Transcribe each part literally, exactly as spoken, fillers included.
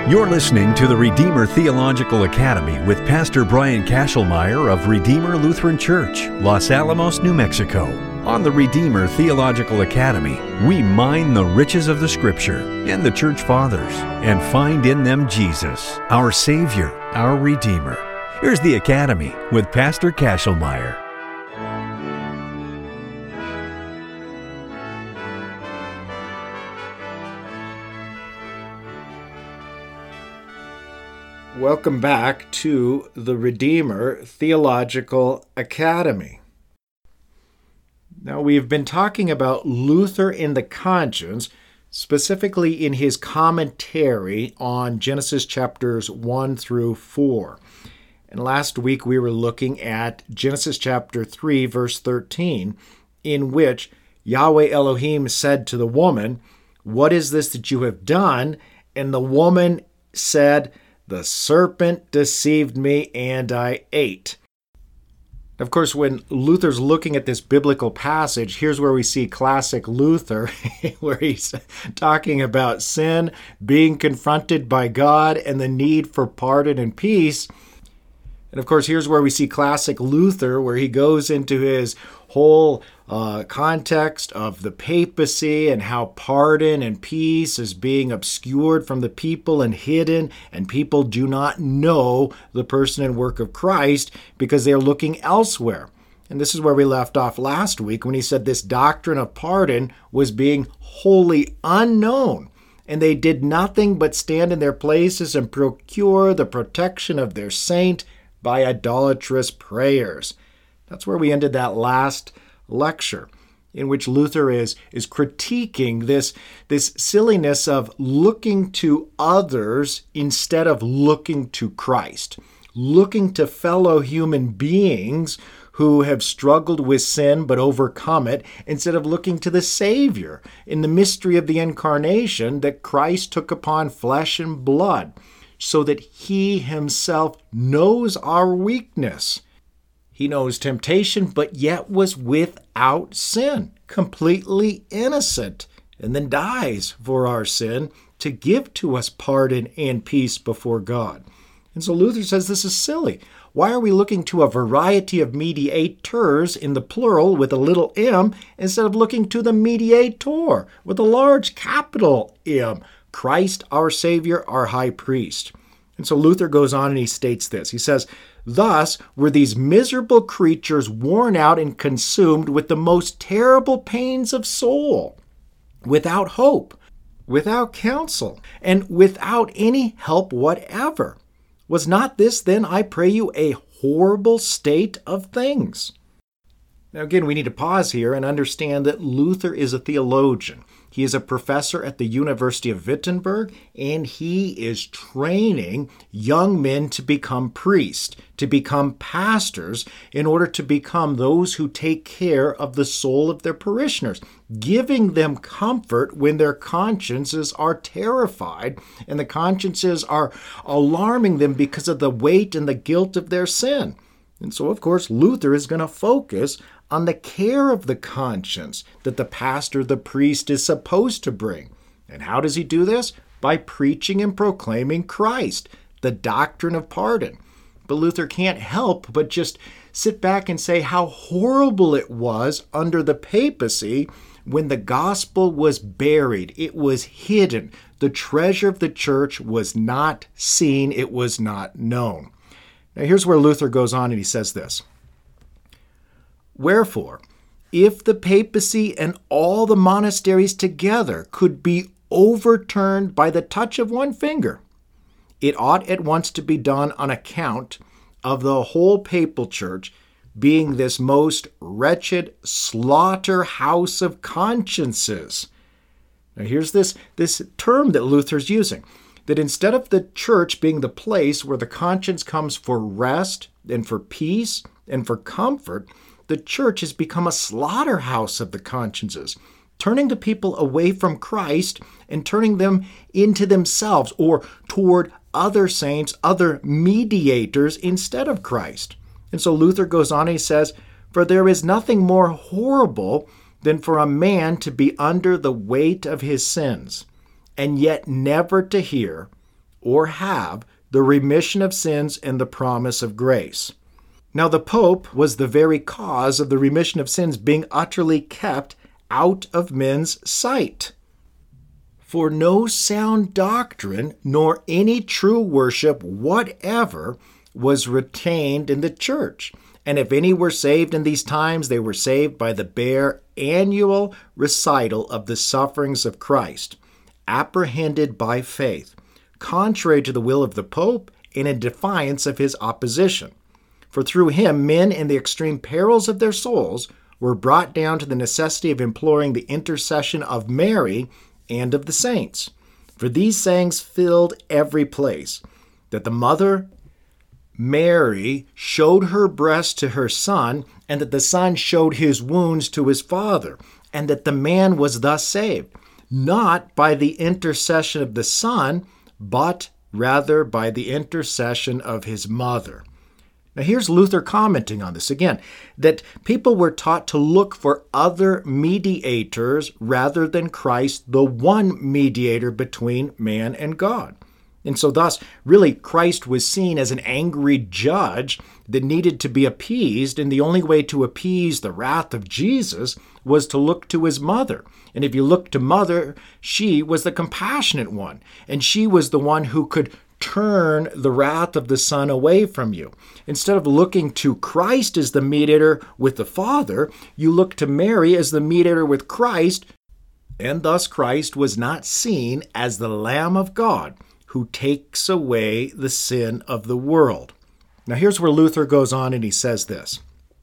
You're listening to the Redeemer Theological Academy with Pastor Brian Kashelmeyer of Redeemer Lutheran Church, Los Alamos, New Mexico. On the Redeemer Theological Academy, we mine the riches of the Scripture and the Church Fathers and find in them Jesus, our Savior, our Redeemer. Here's the Academy with Pastor Kashelmeyer. Welcome back to the Redeemer Theological Academy. Now, we've been talking about Luther in the Conscience, specifically in his commentary on Genesis chapters one through four. And last week we were looking at Genesis chapter three, verse thirteen, in which Yahweh Elohim said to the woman, "What is this that you have done?" And the woman said, "The serpent deceived me and I ate." Of course, when Luther's looking at this biblical passage, here's where we see classic Luther, where he's talking about sin, being confronted by God, and the need for pardon and peace. And of course, here's where we see classic Luther, where he goes into his whole uh, context of the papacy and how pardon and peace is being obscured from the people and hidden, and people do not know the person and work of Christ because they are looking elsewhere. And this is where we left off last week when he said this doctrine of pardon was being wholly unknown. And they did nothing but stand in their places and procure the protection of their saint by idolatrous prayers. That's where we ended that last lecture, in which Luther is, is critiquing this, this silliness of looking to others instead of looking to Christ, looking to fellow human beings who have struggled with sin but overcome it, instead of looking to the Savior in the mystery of the incarnation, that Christ took upon flesh and blood, so that he himself knows our weakness. He knows temptation, but yet was without sin, completely innocent, and then dies for our sin to give to us pardon and peace before God. And so Luther says this is silly. Why are we looking to a variety of mediators in the plural with a little m instead of looking to the mediator with a large capital M? Christ, our Savior, our High Priest. And so Luther goes on and he states this. He says, "Thus were these miserable creatures worn out and consumed with the most terrible pains of soul, without hope, without counsel, and without any help whatever. Was not this then, I pray you, a horrible state of things?" Now again, we need to pause here and understand that Luther is a theologian. He is a professor at the University of Wittenberg, and he is training young men to become priests, to become pastors, in order to become those who take care of the soul of their parishioners, giving them comfort when their consciences are terrified and the consciences are alarming them because of the weight and the guilt of their sin. And so, of course, Luther is going to focus on the care of the conscience that the pastor, the priest, is supposed to bring. And how does he do this? By preaching and proclaiming Christ, the doctrine of pardon. But Luther can't help but just sit back and say how horrible it was under the papacy when the gospel was buried. It was hidden. The treasure of the church was not seen. It was not known. Now here's where Luther goes on and he says this. "Wherefore, if the papacy and all the monasteries together could be overturned by the touch of one finger, it ought at once to be done on account of the whole papal church being this most wretched slaughterhouse of consciences." Now here's this, this term that Luther's using, that instead of the church being the place where the conscience comes for rest and for peace and for comfort, the church has become a slaughterhouse of the consciences, turning the people away from Christ and turning them into themselves or toward other saints, other mediators instead of Christ. And so Luther goes on and he says, "For there is nothing more horrible than for a man to be under the weight of his sins, and yet never to hear or have the remission of sins and the promise of grace. Now, the Pope was the very cause of the remission of sins being utterly kept out of men's sight. For no sound doctrine nor any true worship whatever was retained in the church. And if any were saved in these times, they were saved by the bare annual recital of the sufferings of Christ, apprehended by faith, contrary to the will of the Pope and in defiance of his opposition. For through him, men in the extreme perils of their souls were brought down to the necessity of imploring the intercession of Mary and of the saints. For these sayings filled every place, that the mother Mary showed her breast to her son, and that the son showed his wounds to his father, and that the man was thus saved, not by the intercession of the son, but rather by the intercession of his mother. Now here's Luther commenting on this again, that people were taught to look for other mediators rather than Christ, the one mediator between man and God. And so thus, really, Christ was seen as an angry judge that needed to be appeased, and the only way to appease the wrath of Jesus was to look to his mother. And if you look to mother, she was the compassionate one, and she was the one who could turn the wrath of the Son away from you. Instead of looking to Christ as the mediator with the Father, you look to Mary as the mediator with Christ, and thus Christ was not seen as the Lamb of God who takes away the sin of the world. Now here's where Luther goes on and he says this: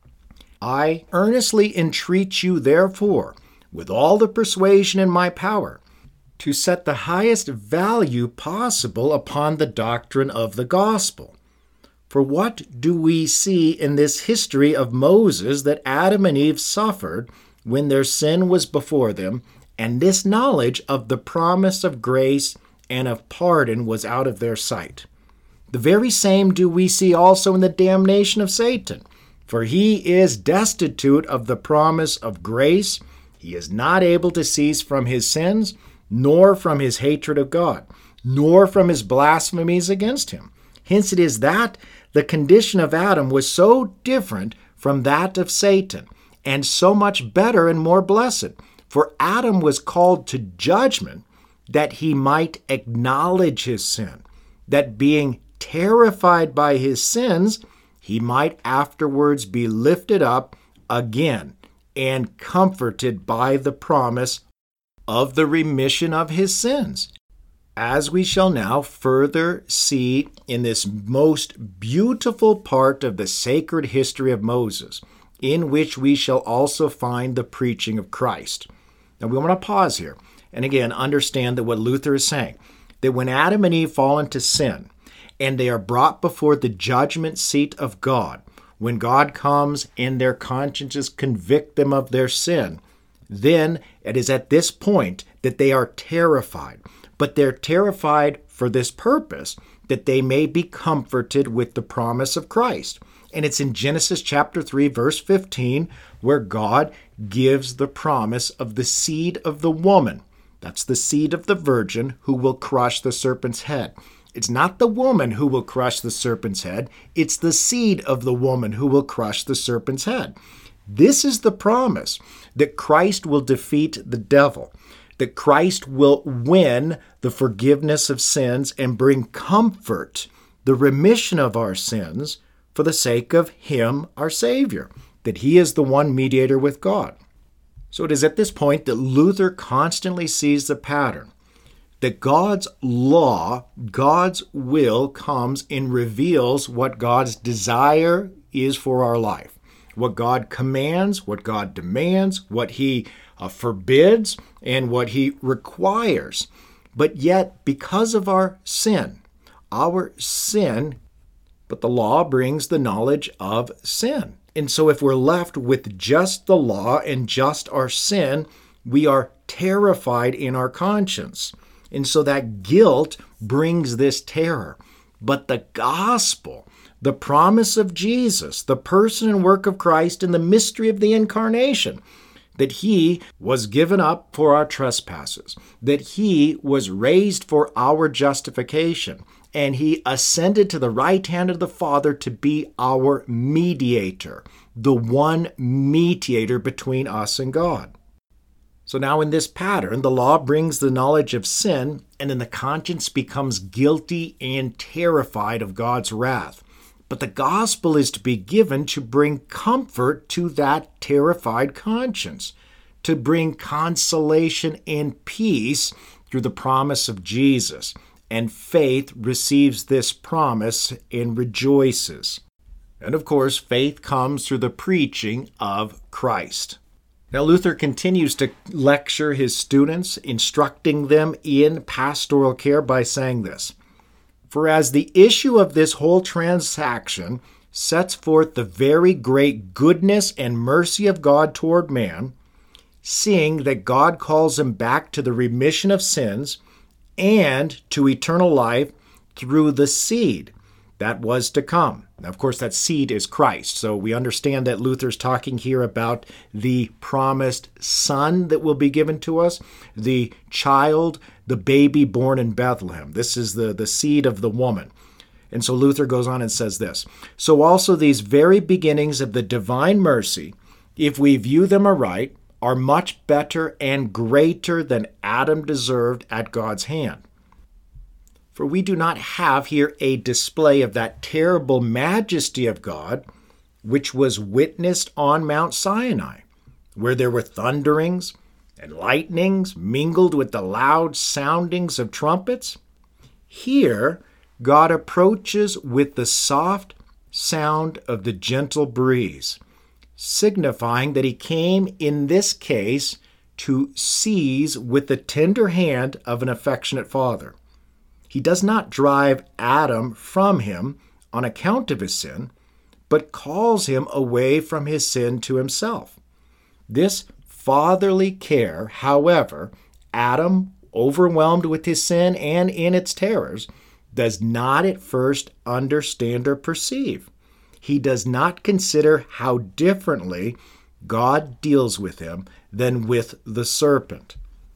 I earnestly entreat you, therefore, with all the persuasion in my power, to set the highest value possible upon the doctrine of the gospel. For what do we see in this history of Moses that Adam and Eve suffered when their sin was before them, and this knowledge of the promise of grace and of pardon was out of their sight? The very same do we see also in the damnation of Satan. For he is destitute of the promise of grace. He is not able to cease from his sins, nor from his hatred of God, nor from his blasphemies against him. Hence it is that the condition of Adam was so different from that of Satan, and so much better and more blessed. For Adam was called to judgment that he might acknowledge his sin, that being terrified by his sins, he might afterwards be lifted up again and comforted by the promise of the remission of his sins, as we shall now further see in this most beautiful part of the sacred history of Moses, in which we shall also find the preaching of Christ. Now we want to pause here and again understand that what Luther is saying, that when Adam and Eve fall into sin and they are brought before the judgment seat of God, when God comes and their consciences convict them of their sin, then it is at this point that they are terrified. But they're terrified for this purpose, that they may be comforted with the promise of Christ. And it's in Genesis chapter three, verse fifteen, where God gives the promise of the seed of the woman. That's the seed of the virgin who will crush the serpent's head. It's not the woman who will crush the serpent's head. It's the seed of the woman who will crush the serpent's head. This is the promise, that Christ will defeat the devil, that Christ will win the forgiveness of sins and bring comfort, the remission of our sins, for the sake of him, our Savior, that he is the one mediator with God. So it is at this point that Luther constantly sees the pattern, that God's law, God's will comes and reveals what God's desire is for our life, what God commands, what God demands, what he uh, forbids, and what he requires. But yet, because of our sin, our sin, but the law brings the knowledge of sin. And so if we're left with just the law and just our sin, we are terrified in our conscience. And so that guilt brings this terror. But the gospel, the promise of Jesus, the person and work of Christ, and the mystery of the incarnation that he was given up for our trespasses, that he was raised for our justification, and he ascended to the right hand of the Father to be our mediator, the one mediator between us and God. So now in this pattern, the law brings the knowledge of sin, and then the conscience becomes guilty and terrified of God's wrath. But the gospel is to be given to bring comfort to that terrified conscience, to bring consolation and peace through the promise of Jesus. And faith receives this promise and rejoices. And of course, faith comes through the preaching of Christ. Now, Luther continues to lecture his students, instructing them in pastoral care by saying this: "For as the issue of this whole transaction sets forth the very great goodness and mercy of God toward man, seeing that God calls him back to the remission of sins and to eternal life through the seed that was to come." Now, of course, that seed is Christ. So we understand that Luther's talking here about the promised son that will be given to us, the child, the baby born in Bethlehem. This is the, the seed of the woman. And so Luther goes on and says this: "So also these very beginnings of the divine mercy, if we view them aright, are much better and greater than Adam deserved at God's hand. For we do not have here a display of that terrible majesty of God which was witnessed on Mount Sinai, where there were thunderings and lightnings mingled with the loud soundings of trumpets. Here God approaches with the soft sound of the gentle breeze, signifying that he came in this case to seize with the tender hand of an affectionate father. He does not drive Adam from him on account of his sin, but calls him away from his sin to himself. This fatherly care, however, Adam, overwhelmed with his sin and in its terrors, does not at first understand or perceive. He does not consider how differently God deals with him than with the serpent."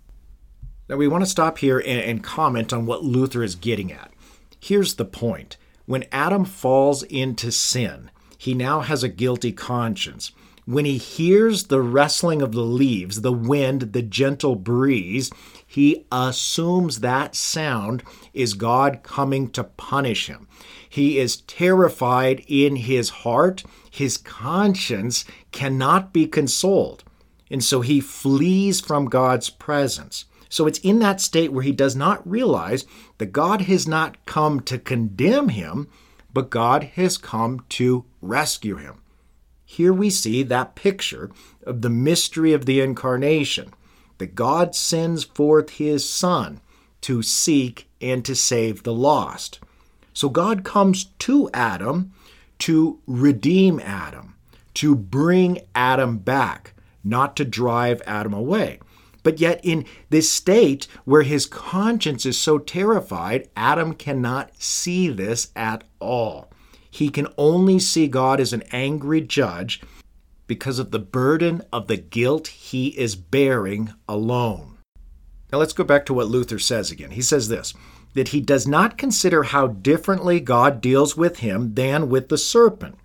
Now we want to stop here and, and comment on what Luther is getting at. Here's the point. When Adam falls into sin, he now has a guilty conscience. When he hears the rustling of the leaves, the wind, the gentle breeze, he assumes that sound is God coming to punish him. He is terrified in his heart. His conscience cannot be consoled. And so he flees from God's presence. So it's in that state where he does not realize that God has not come to condemn him, but God has come to rescue him. Here we see that picture of the mystery of the incarnation, that God sends forth his Son to seek and to save the lost. So God comes to Adam to redeem Adam, to bring Adam back, not to drive Adam away. But yet in this state where his conscience is so terrified, Adam cannot see this at all. He can only see God as an angry judge because of the burden of the guilt he is bearing alone. Now let's go back to what Luther says again. He says this, that he does not consider how differently God deals with him than with the serpent.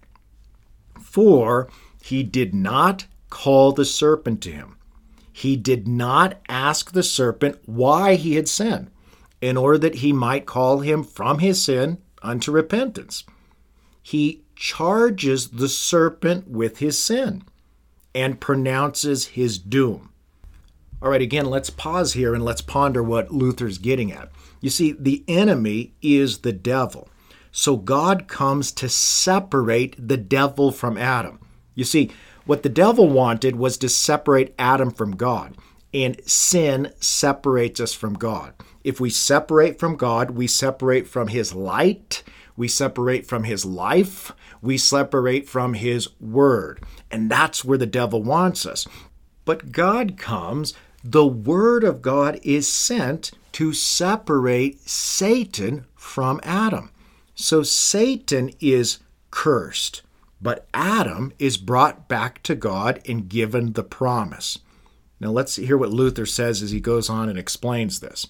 For he did not call the serpent to him. He did not ask the serpent why he had sinned, in order that he might call him from his sin unto repentance. He charges the serpent with his sin and pronounces his doom. All right, again, let's pause here and let's ponder what Luther's getting at. You see, the enemy is the devil. So God comes to separate the devil from Adam. You see, what the devil wanted was to separate Adam from God, and sin separates us from God. If we separate from God, we separate from his light, we separate from his life, we separate from his word, and that's where the devil wants us. But God comes, the word of God is sent to separate Satan from Adam. So Satan is cursed. but Adam is brought back to God and given the promise. Now let's hear what Luther says as he goes on and explains this.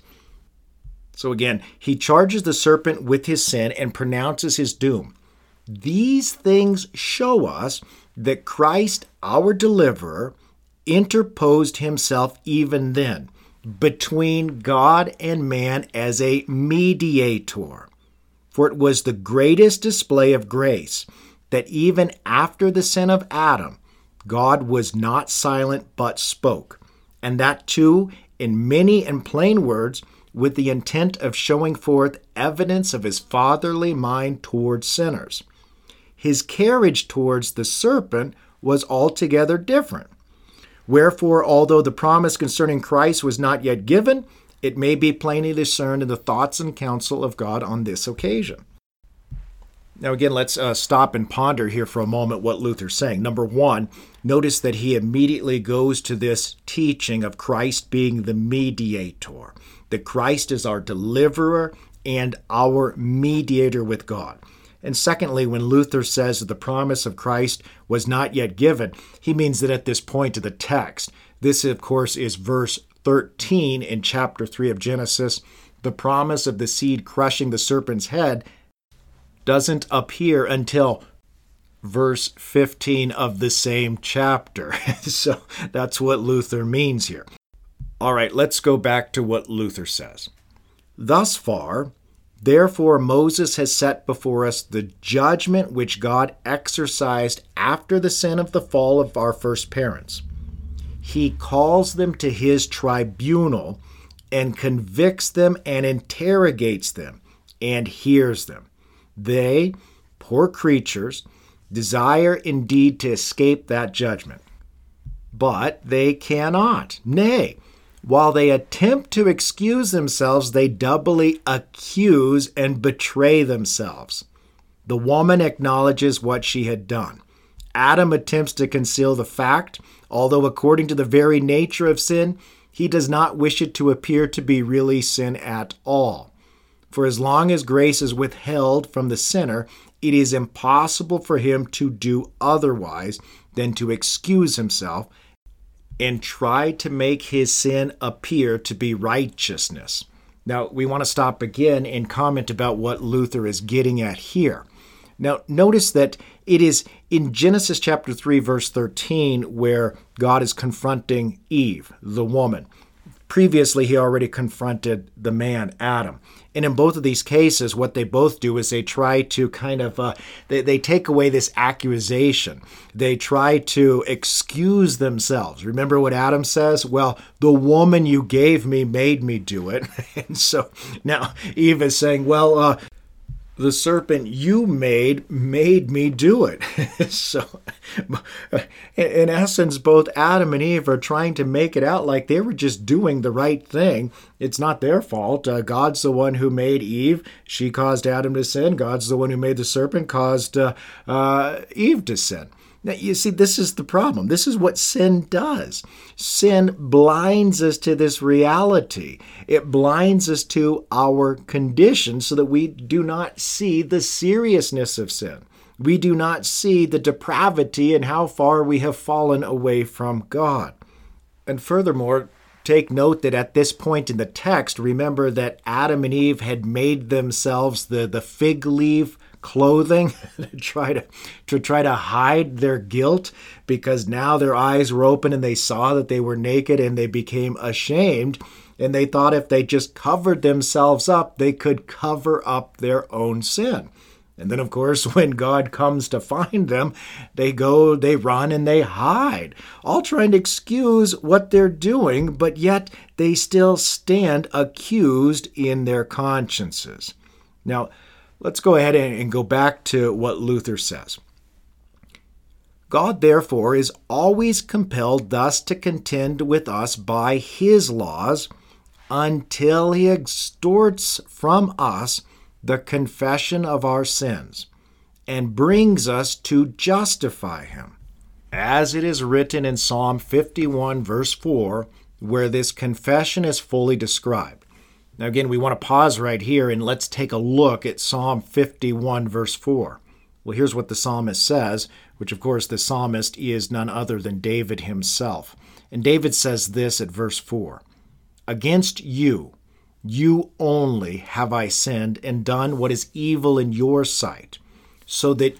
So again, he charges the serpent with his sin and pronounces his doom. These things show us that Christ, our deliverer, interposed himself even then between God and man as a mediator. For it was the greatest display of grace that even after the sin of Adam, God was not silent but spoke, and that too in many and plain words, with the intent of showing forth evidence of his fatherly mind towards sinners. His carriage towards the serpent was altogether different. Wherefore, although the promise concerning Christ was not yet given, it may be plainly discerned in the thoughts and counsel of God on this occasion. Now again, let's uh, stop and ponder here for a moment what Luther's saying. Number one, notice that he immediately goes to this teaching of Christ being the mediator, that Christ is our deliverer and our mediator with God. And secondly, when Luther says that the promise of Christ was not yet given, he means that at this point of the text, this of course is verse thirteen in chapter three of Genesis, the promise of the seed crushing the serpent's head doesn't appear until verse fifteen of the same chapter. So that's what Luther means here. All right, let's go back to what Luther says. Thus far, therefore, Moses has set before us the judgment which God exercised after the sin of the fall of our first parents. He calls them to his tribunal and convicts them and interrogates them and hears them. They, poor creatures, desire indeed to escape that judgment, but they cannot. Nay, while they attempt to excuse themselves, they doubly accuse and betray themselves. The woman acknowledges what she had done. Adam attempts to conceal the fact, although according to the very nature of sin, he does not wish it to appear to be really sin at all. For as long as grace is withheld from the sinner, it is impossible for him to do otherwise than to excuse himself and try to make his sin appear to be righteousness. Now, we want to stop again and comment about what Luther is getting at here. Now, notice that it is in Genesis chapter three, verse thirteen, where God is confronting Eve, the woman. Previously, he already confronted the man, Adam. And in both of these cases, what they both do is they try to kind of, uh, they, they take away this accusation. They try to excuse themselves. Remember what Adam says? Well, the woman you gave me made me do it. And so now Eve is saying, well, uh, the serpent you made made me do it. So, in essence, both Adam and Eve are trying to make it out like they were just doing the right thing. It's not their fault. Uh, God's the one who made Eve. She caused Adam to sin. God's the one who made the serpent, caused uh, uh, Eve to sin. Now, you see, this is the problem. This is what sin does. Sin blinds us to this reality. It blinds us to our condition so that we do not see the seriousness of sin. We do not see the depravity and how far we have fallen away from God. And furthermore, take note that at this point in the text, remember that Adam and Eve had made themselves the, the fig leaf clothing to try to to try to hide their guilt, because now their eyes were open and they saw that they were naked and they became ashamed, and they thought if they just covered themselves up, they could cover up their own sin. And then, of course, when God comes to find them, they go, they run, and they hide, all trying to excuse what they're doing, but yet they still stand accused in their consciences. Now, let's go ahead and go back to what Luther says. God, therefore, is always compelled thus to contend with us by his laws until he extorts from us the confession of our sins and brings us to justify him. As it is written in Psalm fifty-one, verse four, where this confession is fully described. Now again, we want to pause right here and let's take a look at Psalm fifty-one, verse four. Well, here's what the psalmist says, which of course the psalmist is none other than David himself. And David says this at verse four, "Against you, you only have I sinned and done what is evil in your sight, so that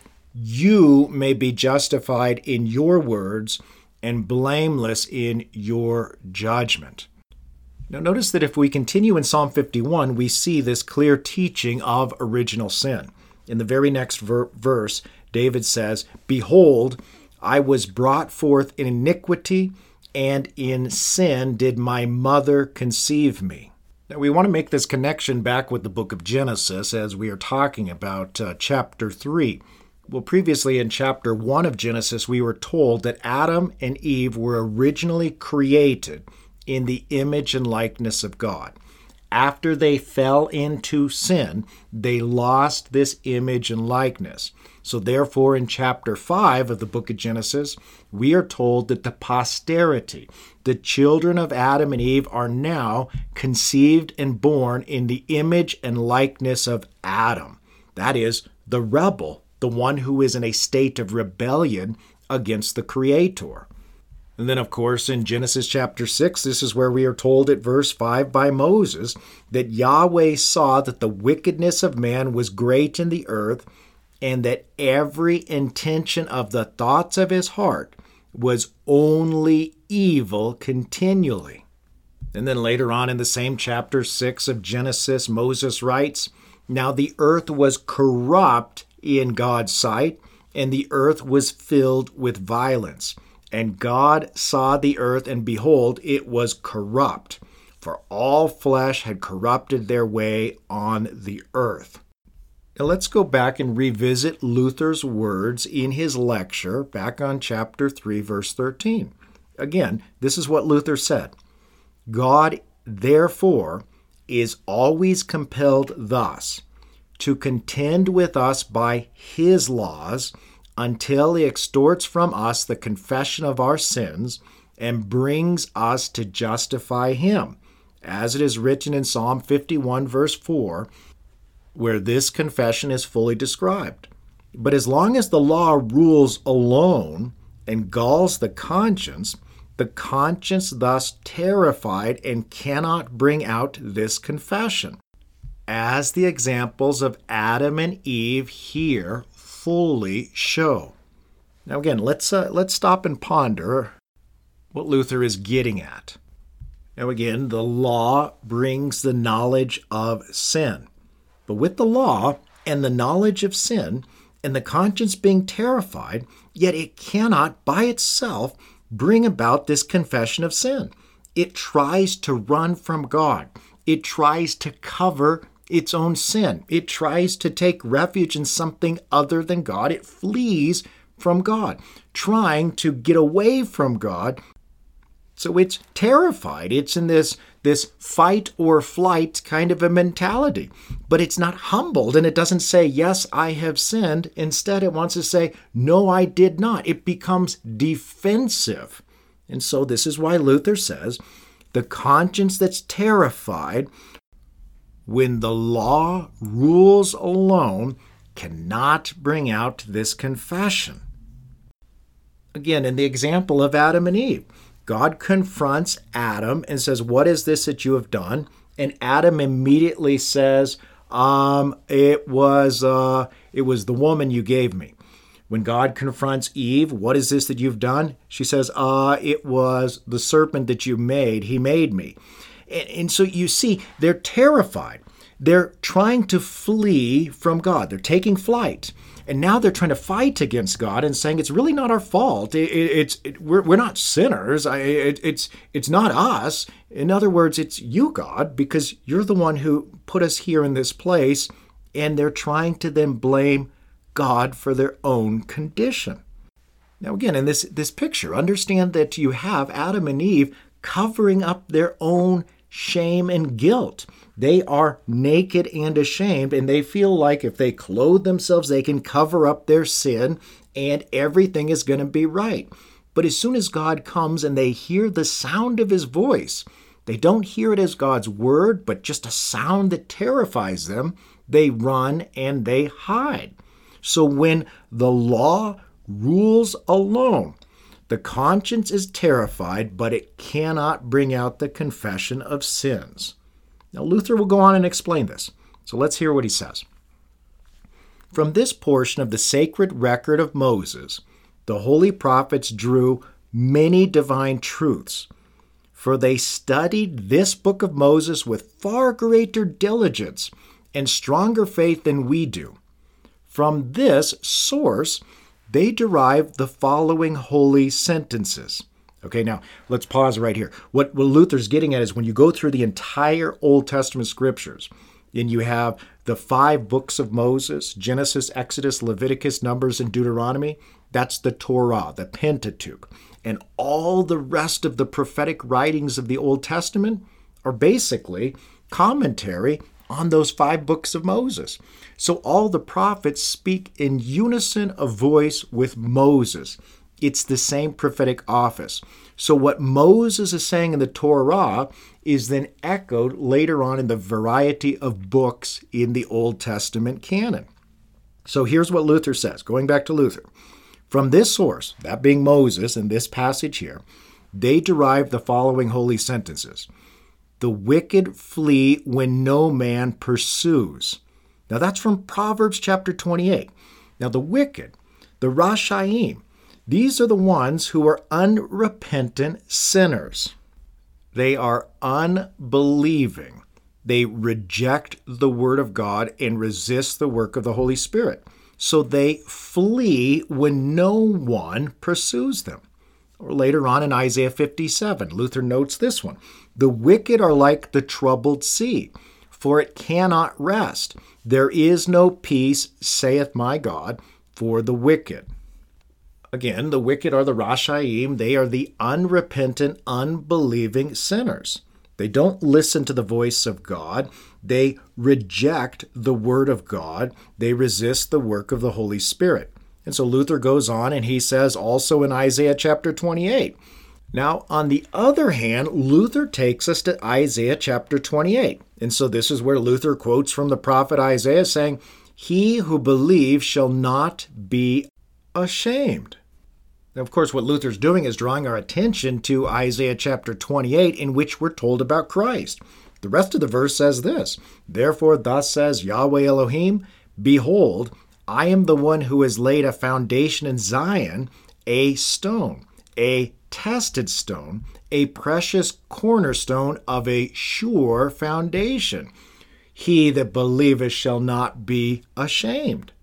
you may be justified in your words and blameless in your judgment." Now notice that if we continue in Psalm fifty-one, we see this clear teaching of original sin. In the very next ver- verse, David says, "Behold, I was brought forth in iniquity, and in sin did my mother conceive me." Now we want to make this connection back with the book of Genesis as we are talking about uh, chapter three. Well, previously in chapter one of Genesis, we were told that Adam and Eve were originally created in the image and likeness of God. After they fell into sin, they lost this image and likeness. So therefore, in chapter five of the book of Genesis, we are told that the posterity, the children of Adam and Eve, are now conceived and born in the image and likeness of Adam. That is, the rebel, the one who is in a state of rebellion against the Creator. And then, of course, in Genesis chapter six, this is where we are told at verse five by Moses that Yahweh saw that the wickedness of man was great in the earth, and that every intention of the thoughts of his heart was only evil continually. And then later on in the same chapter six of Genesis, Moses writes, "Now the earth was corrupt in God's sight, and the earth was filled with violence. And God saw the earth, and behold, it was corrupt, for all flesh had corrupted their way on the earth." Now let's go back and revisit Luther's words in his lecture back on chapter three, verse thirteen. Again, this is what Luther said. "God, therefore, is always compelled thus to contend with us by his laws, until he extorts from us the confession of our sins and brings us to justify him, as it is written in Psalm fifty-one, verse four, where this confession is fully described. But as long as the law rules alone and galls the conscience, the conscience thus terrified and cannot bring out this confession, as the examples of Adam and Eve here fully show." Now again, let's uh, let's stop and ponder what Luther is getting at. Now again, the law brings the knowledge of sin. But with the law and the knowledge of sin and the conscience being terrified, yet it cannot by itself bring about this confession of sin. It tries to run from God. It tries to cover its own sin. It tries to take refuge in something other than God. It flees from God, trying to get away from God. So it's terrified. It's in this, this fight or flight kind of a mentality. But it's not humbled, and it doesn't say, "Yes, I have sinned." Instead, it wants to say, "No, I did not." It becomes defensive. And so this is why Luther says, the conscience that's terrified when the law rules alone cannot bring out this confession. Again, in the example of Adam and Eve, God confronts Adam and says, "What is this that you have done?" And Adam immediately says, um, it was uh, it was the woman you gave me. When God confronts Eve, "What is this that you've done?" She says, uh, it was the serpent that you made. He made me. And, and so you see, they're terrified. They're trying to flee from God. They're taking flight. And now they're trying to fight against God and saying, it's really not our fault. It, it, it's it, we're, we're not sinners. I, it, it's, it's not us. In other words, it's you, God, because you're the one who put us here in this place. And they're trying to then blame God for their own condition. Now, again, in this, this picture, understand that you have Adam and Eve covering up their own shame and guilt. They are naked and ashamed, and they feel like if they clothe themselves, they can cover up their sin, and everything is going to be right. But as soon as God comes and they hear the sound of his voice, they don't hear it as God's word, but just a sound that terrifies them, they run and they hide. So when the law rules alone, the conscience is terrified, but it cannot bring out the confession of sins. Now, Luther will go on and explain this. So let's hear what he says. From this portion of the sacred record of Moses, the holy prophets drew many divine truths, for they studied this book of Moses with far greater diligence and stronger faith than we do. From this source, they derive the following holy sentences. Okay, now let's pause right here. What, what Luther's getting at is when you go through the entire Old Testament scriptures, and you have the five books of Moses, Genesis, Exodus, Leviticus, Numbers, and Deuteronomy, that's the Torah, the Pentateuch. And all the rest of the prophetic writings of the Old Testament are basically commentary on those five books of Moses. So all the prophets speak in unison of voice with Moses. It's the same prophetic office. So what Moses is saying in the Torah is then echoed later on in the variety of books in the Old Testament canon. So here's what Luther says, going back to Luther. From this source, that being Moses in this passage here, they derive the following holy sentences. The wicked flee when no man pursues. Now that's from Proverbs chapter twenty-eight. Now the wicked, the Rashaim, these are the ones who are unrepentant sinners. They are unbelieving. They reject the word of God and resist the work of the Holy Spirit. So they flee when no one pursues them. Or later on in Isaiah fifty-seven, Luther notes this one. The wicked are like the troubled sea, for it cannot rest. There is no peace, saith my God, for the wicked. Again, the wicked are the Rashaim. They are the unrepentant, unbelieving sinners. They don't listen to the voice of God. They reject the word of God. They resist the work of the Holy Spirit. And so Luther goes on and he says also in Isaiah chapter twenty-eight. Now, on the other hand, Luther takes us to Isaiah chapter twenty-eight. And so this is where Luther quotes from the prophet Isaiah saying, "He who believes shall not be ashamed." Now, of course, what Luther's doing is drawing our attention to Isaiah chapter twenty-eight, in which we're told about Christ. The rest of the verse says this, "Therefore thus says Yahweh Elohim, Behold, I am the one who has laid a foundation in Zion, a stone, a tested stone, a precious cornerstone of a sure foundation. He that believeth shall not be ashamed."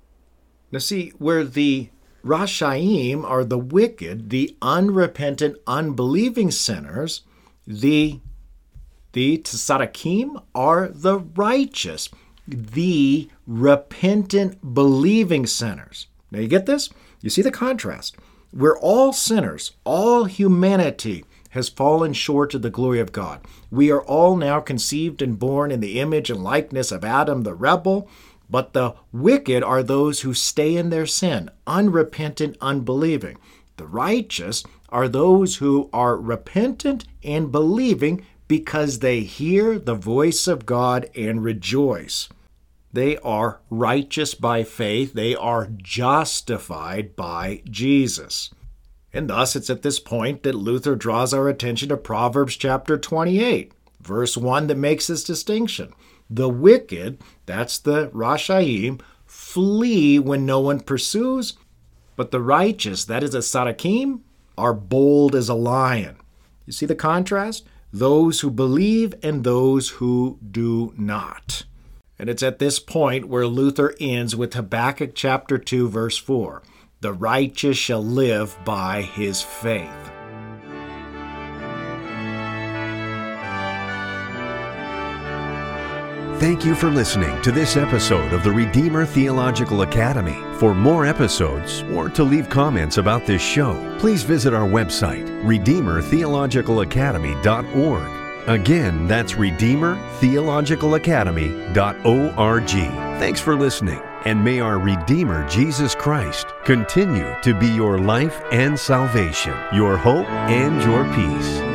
Now see, where the Rashaim are the wicked, the unrepentant, unbelieving sinners, the, the Tzaddakim are the righteous, the repentant, believing sinners. Now you get this? You see the contrast? We're all sinners. All humanity has fallen short of the glory of God. We are all now conceived and born in the image and likeness of Adam the rebel, but the wicked are those who stay in their sin, unrepentant, unbelieving. The righteous are those who are repentant and believing because they hear the voice of God and rejoice. They are righteous by faith. They are justified by Jesus. And thus it's at this point that Luther draws our attention to Proverbs chapter twenty-eight, verse one, that makes this distinction. The wicked, that's the Rashaim, flee when no one pursues, but the righteous, that is the Tzaddakim, are bold as a lion. You see the contrast? Those who believe and those who do not. And it's at this point where Luther ends with Habakkuk chapter two, verse four. The righteous shall live by his faith. Thank you for listening to this episode of the Redeemer Theological Academy. For more episodes or to leave comments about this show, please visit our website, redeemer theological academy dot org. Again, that's redeemer theological academy dot org. Thanks for listening, and may our Redeemer Jesus Christ continue to be your life and salvation, your hope and your peace.